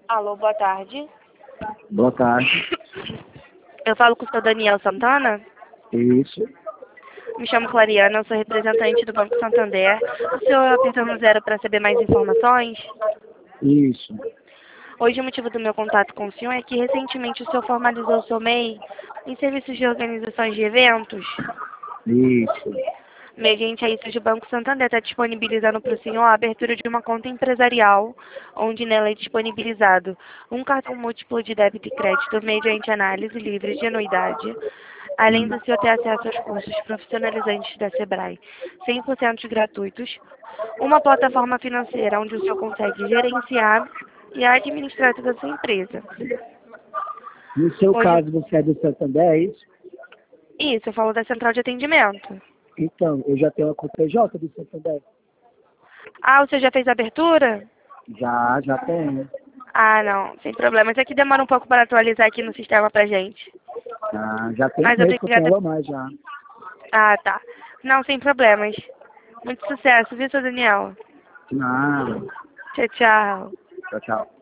Alô, boa tarde. Boa tarde. Eu falo com o seu Daniel Santana. Isso. Me chamo Clariana, eu sou representante do Banco Santander. O senhor apertando zero para saber mais informações? Isso. Hoje o motivo do meu contato com o senhor é que recentemente o senhor formalizou o seu MEI em serviços de organizações de eventos. Isso. Mediante a isso, o Banco Santander está disponibilizando para o senhor a abertura de uma conta empresarial, onde nela é disponibilizado um cartão múltiplo de débito e crédito mediante análise livre de anuidade, além do senhor ter acesso aos cursos profissionalizantes da Sebrae, 100% gratuitos, uma plataforma financeira onde o senhor consegue gerenciar e administrar toda a sua empresa. No seu Hoje, caso, você é do Santander, é isso? isso, eu falo da central de atendimento. Então, eu já tenho a conta PJ do Santander. Ah, o senhor já fez a abertura? Já tenho. Ah, não, sem problemas. É que demora um pouco para atualizar aqui no sistema pra gente. Já tem um Mas mês que eu tenho obrigada. ela mais já. Ah, tá. Não, sem problemas. Muito sucesso, viu, seu Daniel? De nada. Tchau, tchau. Tchau, tchau.